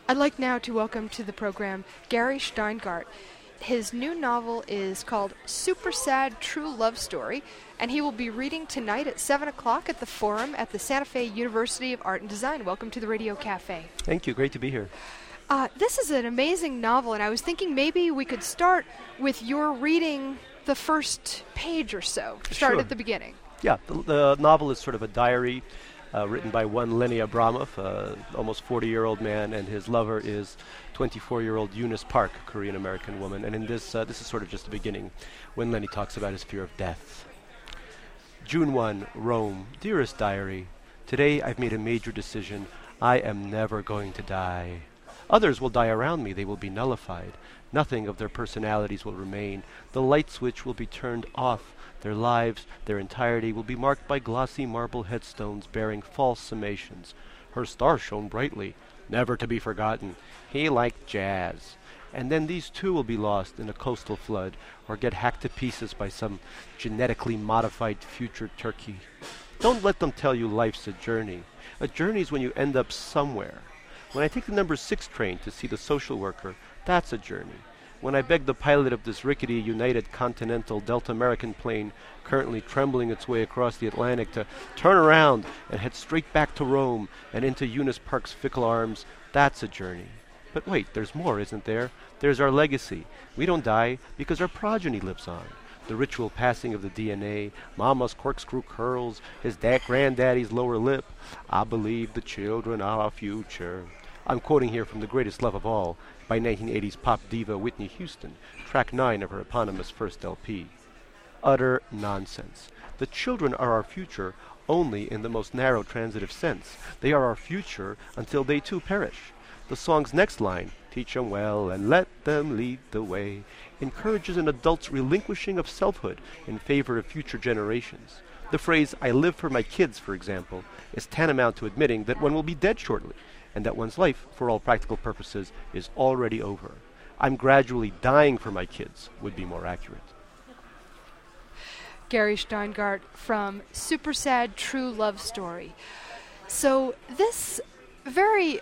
I'd like now to welcome to the program Gary Steingart. His new novel is called Super Sad True Love Story, and he will be reading tonight at 7 o'clock at the Forum at the Santa Fe University of Art and Design. Welcome to the Radio Cafe. Thank you. Great to be here. This is an amazing novel, and I was thinking maybe we could start with your reading the first page or so. Start Sure. at the beginning. Yeah, the novel is sort of a diary written by one Lenny Abramov, almost 40-year-old man, and his lover is 24-year-old Eunice Park, a Korean-American woman. And in this is sort of just the beginning, when Lenny talks about his fear of death. June 1, Rome. Dearest diary, today I've made a major decision. I am never going to die. Others will die around me. They will be nullified. Nothing of their personalities will remain. The light switch will be turned off. Their lives, their entirety, will be marked by glossy marble headstones bearing false summations. Her star shone brightly, never to be forgotten. He liked jazz. And then these too will be lost in a coastal flood, or get hacked to pieces by some genetically modified future turkey. Don't let them tell you life's a journey. A journey's when you end up somewhere. When I take the number 6 train to see the social worker, that's a journey. When I beg the pilot of this rickety United Continental Delta American plane, currently trembling its way across the Atlantic, to turn around and head straight back to Rome and into Eunice Park's fickle arms, that's a journey. But wait, there's more, isn't there? There's our legacy. We don't die because our progeny lives on. The ritual passing of the DNA, Mama's corkscrew curls, his granddaddy's lower lip. I believe the children are our future. I'm quoting here from The Greatest Love of All by 1980s pop diva Whitney Houston, track 9 of her eponymous first LP. Utter nonsense. The children are our future only in the most narrow transitive sense. They are our future until they too perish. The song's next line, teach 'em well and let them lead the way, encourages an adult's relinquishing of selfhood in favor of future generations. The phrase, I live for my kids, for example, is tantamount to admitting that one will be dead shortly, and that one's life, for all practical purposes, is already over. I'm gradually dying for my kids, would be more accurate. Gary Steingart from Super Sad True Love Story. So this very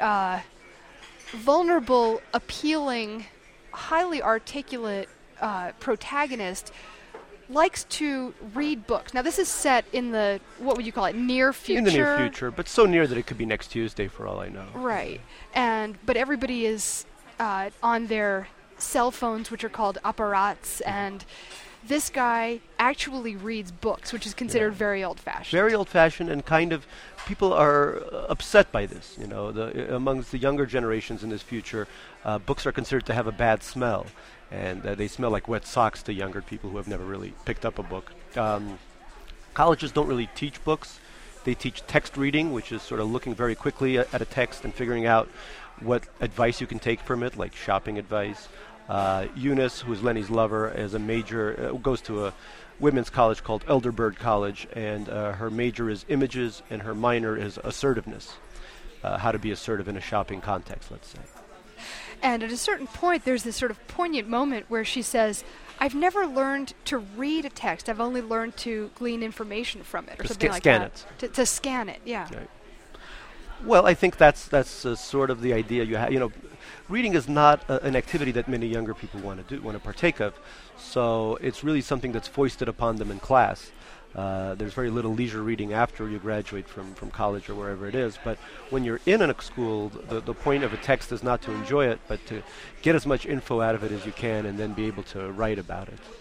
vulnerable, appealing, highly articulate protagonist likes to read books. Now, this is set in the, what would you call it, near future? In the near future, but so near that it could be next Tuesday for all I know. Right. But everybody is on their cell phones, which are called apparats, and this guy actually reads books, which is considered very old-fashioned. Very old-fashioned, and kind of, people are upset by this. You know, amongst the younger generations in this future, books are considered to have a bad smell. And they smell like wet socks to younger people who have never really picked up a book. Colleges don't really teach books. They teach text reading, which is sort of looking very quickly at a text and figuring out what advice you can take from it, like shopping advice. Eunice, who is Lenny's lover, is a major, goes to a women's college called Elderbird College, and her major is images, and her minor is assertiveness, how to be assertive in a shopping context, let's say. And at a certain point, there's this sort of poignant moment where she says, I've never learned to read a text. I've only learned to glean information from it, or something like that. To scan it, yeah. Right. Well, I think that's sort of the idea you have. You know, reading is not an activity that many younger people want to partake of. So it's really something that's foisted upon them in class. There's very little leisure reading after you graduate from college or wherever it is. But when you're in a school, the point of a text is not to enjoy it, but to get as much info out of it as you can and then be able to write about it.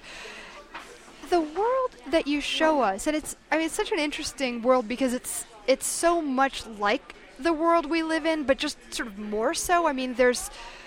The world that you show us, and it's such an interesting world because it's so much like the world we live in, but just sort of more so. I mean, there's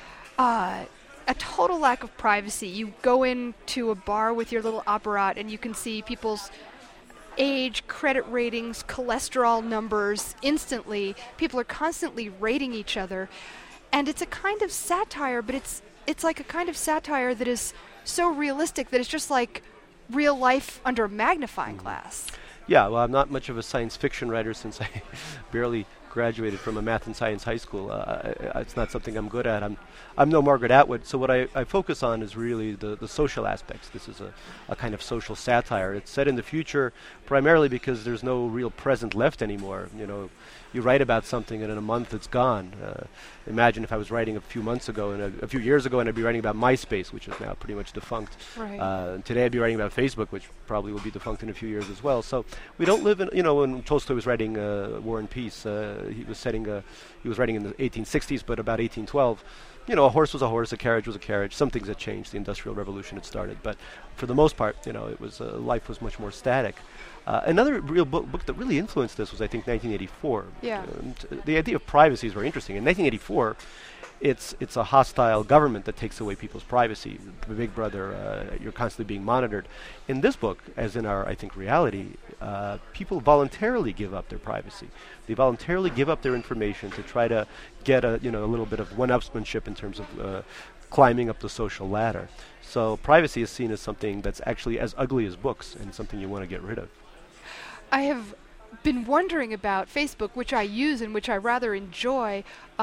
a total lack of privacy. You go into a bar with your little apparat and you can see people's age, credit ratings, cholesterol numbers instantly. People are constantly rating each other. And it's a kind of satire, but it's like a kind of satire that is so realistic that it's just like real life under a magnifying glass. Yeah, well, I'm not much of a science fiction writer since I barely graduated from a math and science high school. It's not something I'm good at. I'm no Margaret Atwood, so what I focus on is really the social aspects. This is a kind of social satire. It's set in the future primarily because there's no real present left anymore. You know, you write about something and in a month it's gone. Imagine if I was writing a few months ago and a few years ago, and I'd be writing about MySpace, which is now pretty much defunct. Right. Today I'd be writing about Facebook, which probably will be defunct in a few years as well. So we don't live in, when Tolstoy was writing War and Peace, he was writing in the 1860s, but about 1812. A horse was a horse, a carriage was a carriage. Some things had changed. The Industrial Revolution had started, but for the most part, it was life was much more static. Another real book that really influenced this was, I think, 1984. Yeah. The idea of privacy is very interesting. In 1984, it's a hostile government that takes away people's privacy. The Big Brother, you're constantly being monitored. In this book, as in our, I think, reality, people voluntarily give up their privacy. They voluntarily give up their information to try to get a little bit of one-upsmanship in terms of climbing up the social ladder. So privacy is seen as something that's actually as ugly as books and something you want to get rid of. I have been wondering about Facebook, which I use and which I rather enjoy.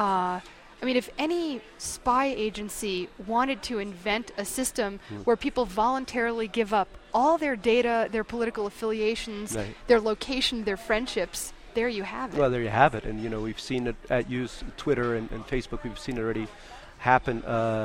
If any spy agency wanted to invent a system where people voluntarily give up all their data, their political affiliations, right, their location, their friendships, there you have it. Well, there you have it. And, we've seen it at Twitter and Facebook. We've seen it already happen,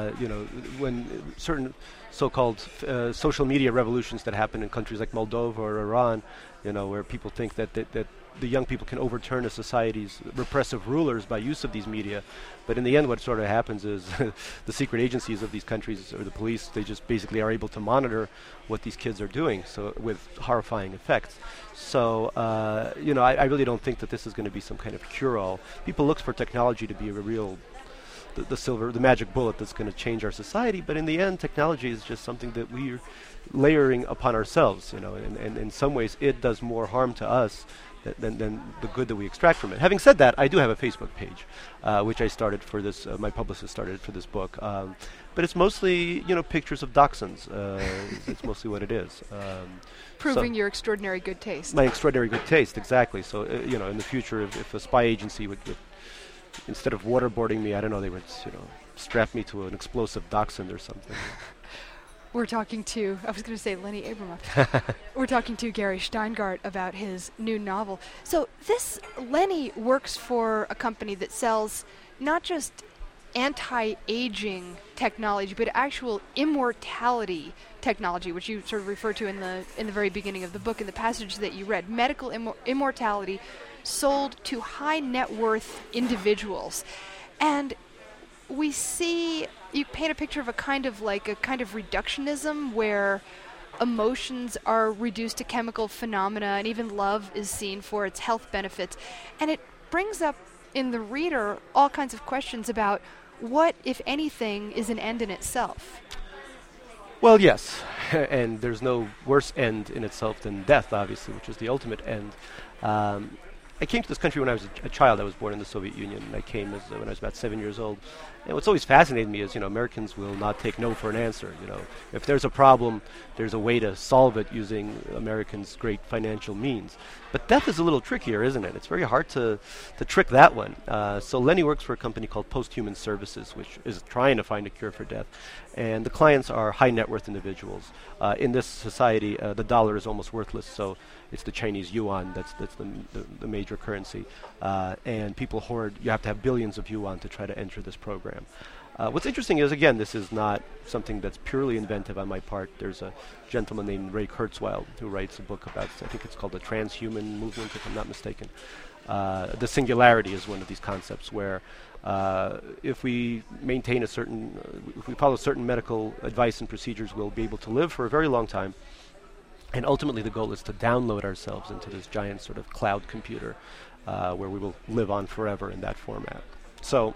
when certain so-called social media revolutions that happen in countries like Moldova or Iran, where people think that the young people can overturn a society's repressive rulers by use of these media. But in the end, what sort of happens is the secret agencies of these countries or the police, they just basically are able to monitor what these kids are doing, so with horrifying effects. So, I really don't think that this is going to be some kind of cure-all. People look for technology to be a real the magic bullet that's going to change our society, but in the end, technology is just something that we're layering upon ourselves, and in some ways it does more harm to us than the good that we extract from it. Having said that, I do have a Facebook page, which I started for this, my publicist started for this book, but it's mostly, pictures of dachshunds. It's mostly what it is. Proving your extraordinary good taste. My extraordinary good taste, exactly. So, in the future, if a spy agency would instead of waterboarding me, I don't know, they would, strap me to an explosive dachshund or something. We're talking to, I was going to say Lenny Abramoff. We're talking to Gary Shteyngardt about his new novel. So Lenny works for a company that sells not just anti-aging technology, but actual immortality technology, which you sort of refer to in the very beginning of the book, in the passage that you read. Medical immortality sold to high net worth individuals. And we see, you paint a picture of a kind of reductionism where emotions are reduced to chemical phenomena, and even love is seen for its health benefits. And it brings up in the reader all kinds of questions about what, if anything, is an end in itself. Well, yes, and there's no worse end in itself than death, obviously, which is the ultimate end. I came to this country when I was a child. I was born in the Soviet Union, and I came when I was about 7 years old. And what's always fascinated me is, Americans will not take no for an answer. If there's a problem, there's a way to solve it using Americans' great financial means. But death is a little trickier, isn't it? It's very hard to trick that one. So Lenny works for a company called Posthuman Services, which is trying to find a cure for death. And the clients are high net worth individuals. In this society, the dollar is almost worthless, so it's the Chinese yuan that's the major currency. And people hoard, you have to have billions of yuan to try to enter this program. What's interesting is, again, this is not something that's purely inventive on my part. There's a gentleman named Ray Kurzweil who writes a book about, I think it's called the transhuman movement, if I'm not mistaken. The singularity is one of these concepts where if we maintain if we follow certain medical advice and procedures, we'll be able to live for a very long time. And ultimately the goal is to download ourselves into this giant sort of cloud computer where we will live on forever in that format. So,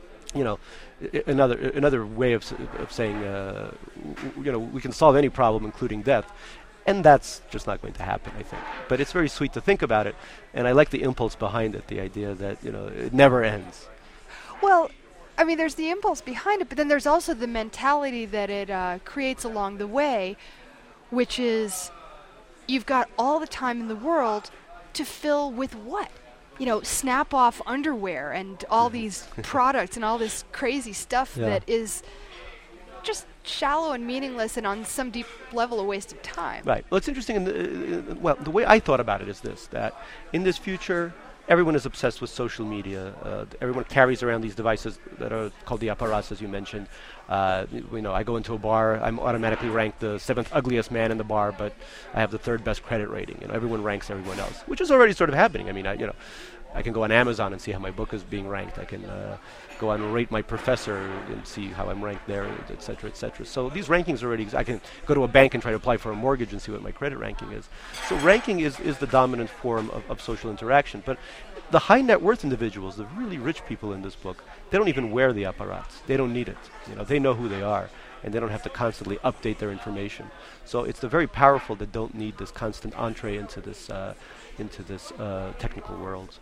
another way of saying, we can solve any problem, including death. And that's just not going to happen, I think. But it's very sweet to think about it. And I like the impulse behind it, the idea that, it never ends. Well, there's the impulse behind it, but then there's also the mentality that it creates along the way, which is you've got all the time in the world to fill with what? Snap-off underwear and all these products and all this crazy stuff that is just shallow and meaningless and on some deep level a waste of time. Right. Well, it's interesting. The way I thought about it is this, that in this future, everyone is obsessed with social media. Everyone carries around these devices that are called the apparats, as you mentioned. I go into a bar, I'm automatically ranked the seventh ugliest man in the bar, but I have the third best credit rating. Everyone ranks everyone else, which is already sort of happening. I mean, I can go on Amazon and see how my book is being ranked. I can go on and rate my professor and see how I'm ranked there, et cetera, et cetera. So these rankings already I can go to a bank and try to apply for a mortgage and see what my credit ranking is. So ranking is the dominant form of social interaction. But the high net worth individuals, the really rich people in this book, they don't even wear the apparats. They don't need it. They know who they are, and they don't have to constantly update their information. So it's the very powerful that don't need this constant entree into this technical world.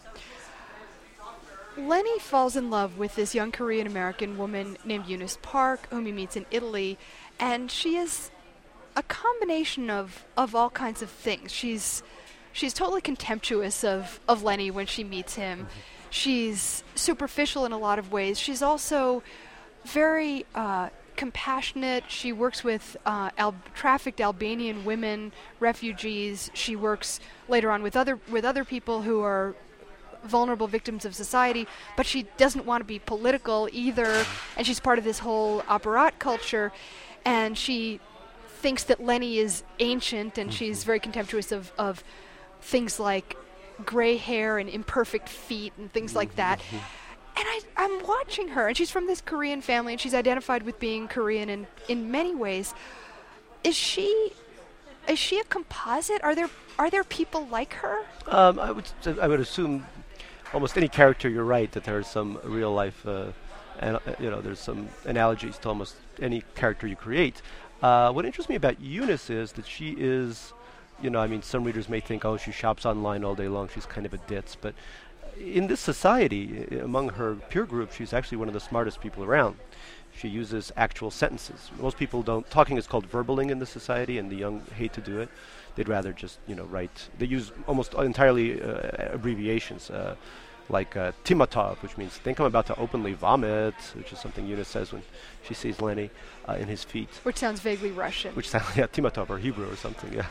Lenny falls in love with this young Korean American woman named Eunice Park, whom he meets in Italy, and she is a combination of all kinds of things. She's totally contemptuous of Lenny when she meets him. Mm-hmm. She's superficial in a lot of ways. She's also very compassionate. She works with trafficked Albanian women, refugees. She works later on with other people who are vulnerable victims of society, but she doesn't want to be political either, and she's part of this whole apparat culture, and she thinks that Lenny is ancient, and she's very contemptuous of things like gray hair and imperfect feet and things like that. And I'm watching her, and she's from this Korean family, and she's identified with being Korean in many ways. Is she a composite? Are there people like her? I would assume almost any character, you're right, that there's some real life, there's some analogies to almost any character you create. What interests me about Eunice is that she is, some readers may think, oh, she shops online all day long, she's kind of a ditz, but in this society, among her peer group, she's actually one of the smartest people around. She uses actual sentences. Most people don't. Talking is called verbaling in the society, and the young hate to do it. They'd rather just, write. They use almost entirely abbreviations, like Timatov, which means think I'm about to openly vomit, which is something Eunice says when she sees Lenny in his feet. Which sounds vaguely Russian. Which sounds, Timatov or Hebrew or something, yeah.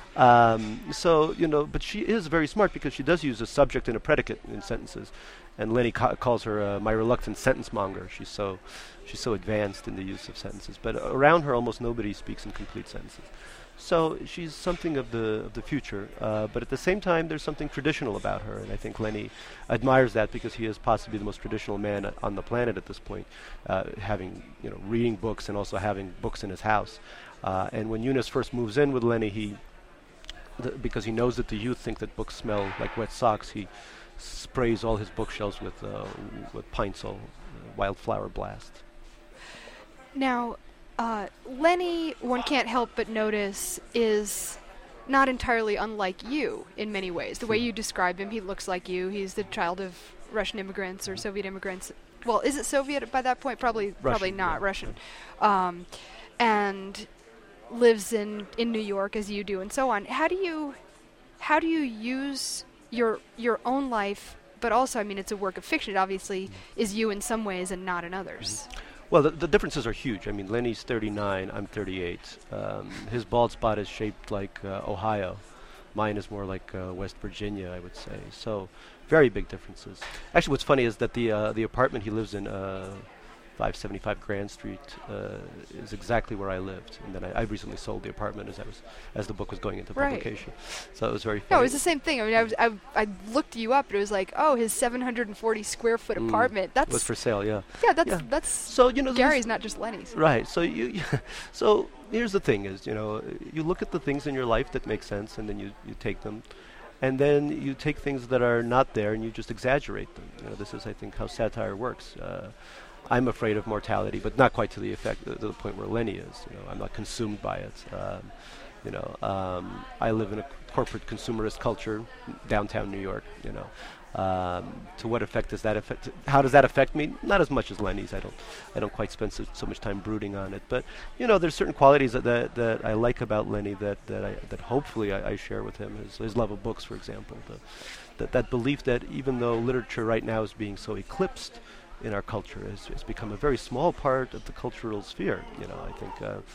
But she is very smart because she does use a subject and a predicate in sentences. And Lenny calls her my reluctant sentence monger. She's so advanced in the use of sentences. But around her, almost nobody speaks in complete sentences. So she's something of the future, but at the same time, there's something traditional about her, and I think Lenny admires that because he is possibly the most traditional man on the planet at this point, having reading books and also having books in his house. And when Eunice first moves in with Lenny, because he knows that the youth think that books smell like wet socks, he sprays all his bookshelves with Pine Sol, Wildflower Blast. Now, Lenny, one can't help but notice, is not entirely unlike you in many ways. The way you describe him, he looks like you. He's the child of Russian immigrants or Soviet immigrants. Well, is it Soviet by that point? Probably not. Yeah. Russian. And lives in New York as you do, and so on. How do you use your own life? But also, it's a work of fiction. It obviously is you in some ways and not in others. Well, the differences are huge. Lenny's 39, I'm 38. His bald spot is shaped like Ohio. Mine is more like West Virginia, I would say. So, very big differences. Actually, what's funny is that the apartment he lives in, 575 Grand Street, is exactly where I lived. And then I recently sold the apartment as the book was going into publication. So it was very funny. No, it was the same thing. I looked you up, and it was like, oh, his 740 square foot apartment. That was for sale, yeah. Yeah, that's so Gary's, not just Lenny's. Right. So so here's the thing: is you look at the things in your life that make sense, and then you take them. And then you take things that are not there, and you just exaggerate them. This is, I think, how satire works. I'm afraid of mortality, but not quite to the point where Lenny is. I'm not consumed by it. I live in a corporate consumerist culture, downtown New York. To what effect does that affect? How does that affect me? Not as much as Lenny's. I don't quite spend so much time brooding on it. But there's certain qualities that I like about Lenny that hopefully I share with him. His love of books, for example. That belief that even though literature right now is being so eclipsed in our culture, has become a very small part of the cultural sphere. I think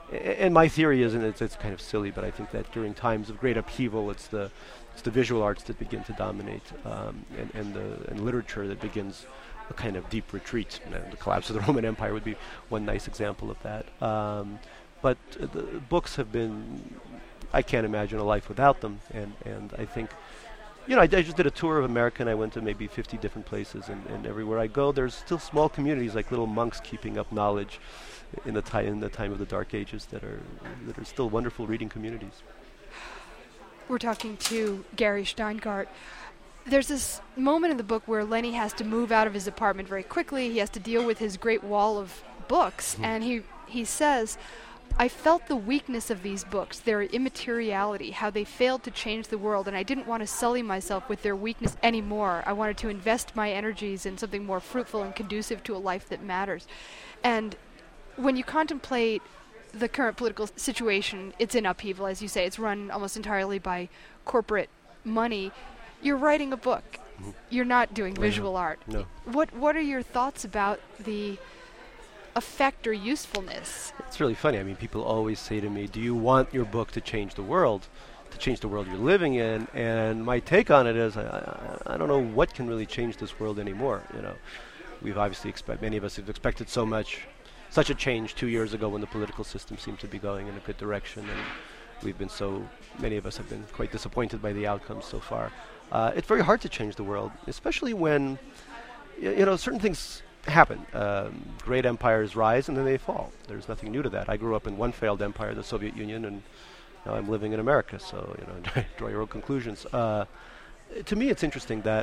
And my theory is, and it's kind of silly, but I think that during times of great upheaval, it's the visual arts that begin to dominate, and literature that begins a kind of deep retreat. And the collapse of the Roman Empire would be one nice example of that. But the books have been, I can't imagine a life without them. And I think, I just did a tour of America, and I went to maybe 50 different places, and everywhere I go, there's still small communities like little monks keeping up knowledge in the time of the Dark Ages that are still wonderful reading communities. We're talking to Gary Shteyngart. There's this moment in the book where Lenny has to move out of his apartment very quickly. He has to deal with his great wall of books, and he says, I felt the weakness of these books, their immateriality, how they failed to change the world, and I didn't want to sully myself with their weakness anymore. I wanted to invest my energies in something more fruitful and conducive to a life that matters. And when you contemplate the current political situation, it's in upheaval, as you say. It's run almost entirely by corporate money. You're writing a book. Mm-hmm. You're not doing visual art. No. What are your thoughts about the effect or usefulness? It's really funny. I mean, people always say to me, do you want your book to change the world you're living in? And my take on it is, I don't know what can really change this world anymore. We've obviously many of us have expected such a change 2 years ago when the political system seemed to be going in a good direction, and many of us have been quite disappointed by the outcomes so far. It's very hard to change the world, especially when, certain things happen. Great empires rise and then they fall. There's nothing new to that. I grew up in one failed empire, the Soviet Union, and now I'm living in America, so, draw your own conclusions. To me, it's interesting that,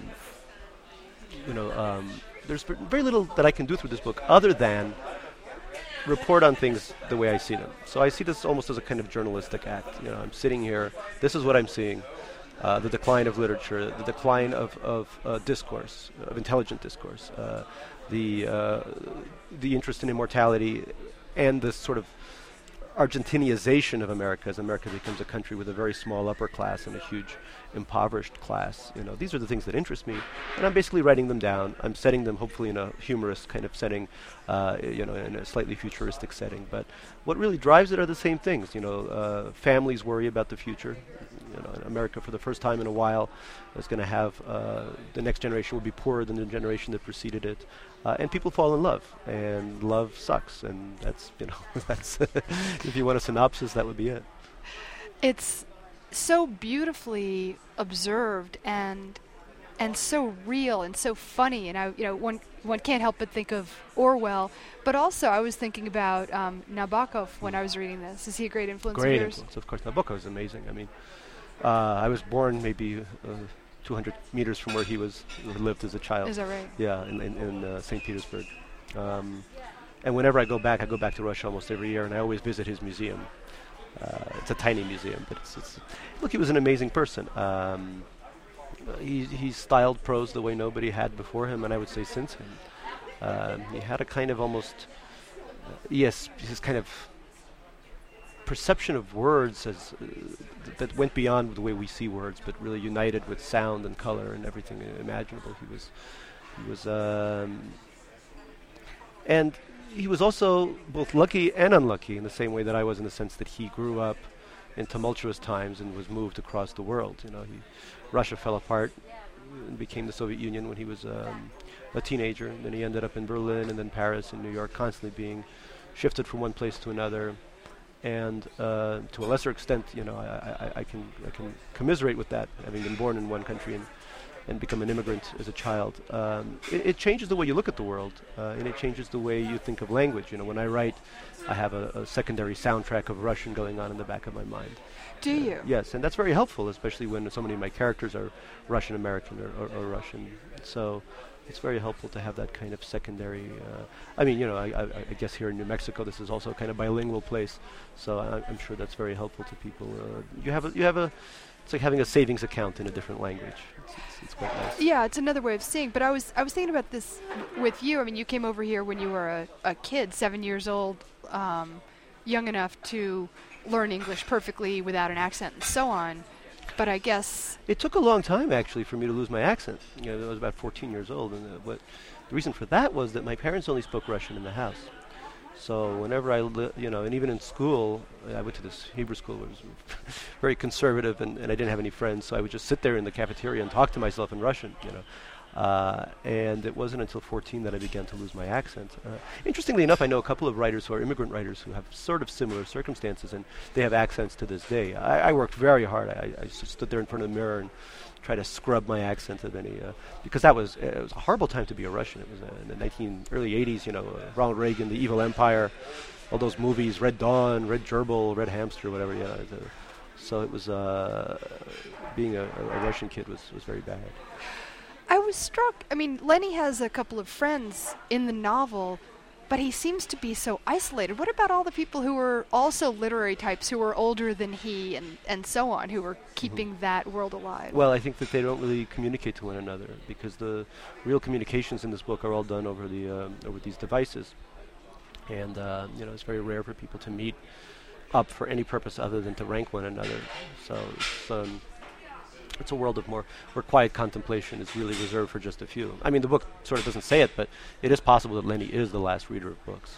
there's very little that I can do through this book other than report on things the way I see them. So I see this almost as a kind of journalistic act. I'm sitting here, this is what I'm seeing, the decline of literature, the decline of discourse, of intelligent discourse, the interest in immortality, and this sort of Argentiniization of America as America becomes a country with a very small upper class and a huge impoverished class. These are the things that interest me, and I'm basically writing them down. I'm setting them hopefully in a humorous kind of setting, in a slightly futuristic setting. But what really drives it are the same things. Families worry about the future. America for the first time in a while is going to have the next generation will be poorer than the generation that preceded it. And people fall in love, and love sucks, and that's that's if you want a synopsis, that would be it. It's so beautifully observed and so real and so funny, and one can't help but think of Orwell, but also I was thinking about Nabokov when I was reading this. Is he a great influence of yours? Great influence, of course. Nabokov is amazing. I mean, I was born maybe 200 meters from where he lived as a child. Is that right? Yeah, in St. Petersburg. And whenever I go back to Russia almost every year, and I always visit his museum. It's a tiny museum, but look, he was an amazing person. He styled prose the way nobody had before him, and I would say since him. He had a kind of almost, his kind of perception of words that went beyond the way we see words, but really united with sound and color and everything imaginable. He was, and he was also both lucky and unlucky in the same way that I was, in the sense that he grew up in tumultuous times and was moved across the world. Russia fell apart and became the Soviet Union when he was a teenager, and then he ended up in Berlin and then Paris and New York, constantly being shifted from one place to another. And to a lesser extent, I can commiserate with that, having been born in one country and become an immigrant as a child. It changes the way you look at the world, and it changes the way you think of language. When I write, I have a secondary soundtrack of Russian going on in the back of my mind. Do you? Yes, and that's very helpful, especially when so many of my characters are Russian American or Russian. So it's very helpful to have that kind of secondary. I guess here in New Mexico, this is also a kind of bilingual place, so I'm sure that's very helpful to people. It's like having a savings account in a different language. It's quite nice. Yeah, it's another way of seeing. But I was thinking about this with you. I mean, you came over here when you were a kid, 7 years old, young enough to learn English perfectly without an accent and so on. But I guess it took a long time actually for me to lose my accent. I was about 14 years old, and the reason for that was that my parents only spoke Russian in the house. So whenever and even in school, I went to this Hebrew school where it was very conservative, and I didn't have any friends, so I would just sit there in the cafeteria and talk to myself in Russian, and it wasn't until 14 that I began to lose my accent. Interestingly enough, I know a couple of writers who are immigrant writers who have sort of similar circumstances, and they have accents to this day. I worked very hard. I stood there in front of the mirror and try to scrub my accent of any, because it was a horrible time to be a Russian. It was in the early 80s, Ronald Reagan, The Evil Empire, all those movies, Red Dawn, Red Gerbil, Red Hamster, whatever. So it was being a Russian kid was very bad. I was struck. I mean, Lenny has a couple of friends in the novel, but he seems to be so isolated. What about all the people who were also literary types, who were older than he and so on, who were keeping that world alive? Well, I think that they don't really communicate to one another, because the real communications in this book are all done over these devices. And, it's very rare for people to meet up for any purpose other than to rank one another. So it's a world of where quiet contemplation is really reserved for just a few. I mean, the book sort of doesn't say it, but it is possible that Lenny is the last reader of books.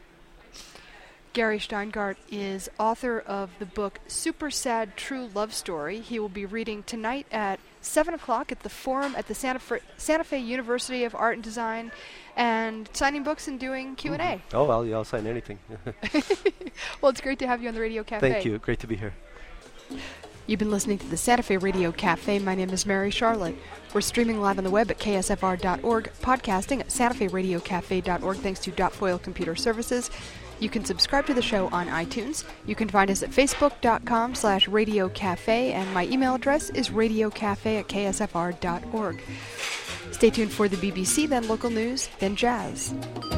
Gary Shteyngardt is author of the book Super Sad True Love Story. He will be reading tonight at 7 o'clock at the Forum at the Santa Fe University of Art and Design, and signing books and doing Q&A. Mm-hmm. Oh, well, I'll sign anything. Well, it's great to have you on the Radio Cafe. Thank you. Great to be here. You've been listening to the Santa Fe Radio Cafe. My name is Mary Charlotte. We're streaming live on the web at ksfr.org, podcasting at santaferadiocafe.org thanks to Dotfoil Computer Services. You can subscribe to the show on iTunes. You can find us at facebook.com/radiocafe, and my email address is radiocafe@ksfr.org. Stay tuned for the BBC, then local news, then jazz.